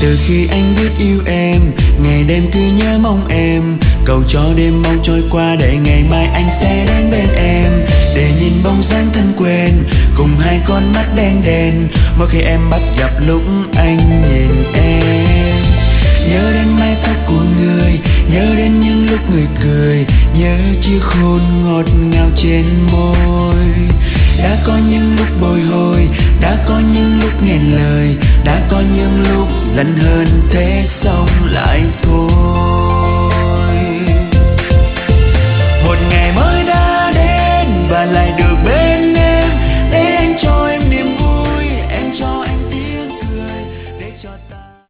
Từ khi anh biết yêu em, ngày đêm cứ nhớ mong em, cầu cho đêm mong trôi qua để ngày mai anh sẽ đến bên em, để nhìn bóng dáng thân quen cùng hai con mắt đen đen mỗi khi em bắt gặp lúc anh nhìn em. Nhớ đến mái tóc của người, nhớ đến những lúc người cười, nhớ chiếc hôn ngọt ngào trên môi. Đã có những lúc bồi hồi, đã có những lúc nghẹn lời, đã có những lúc giận hơn thế xong lại thôi.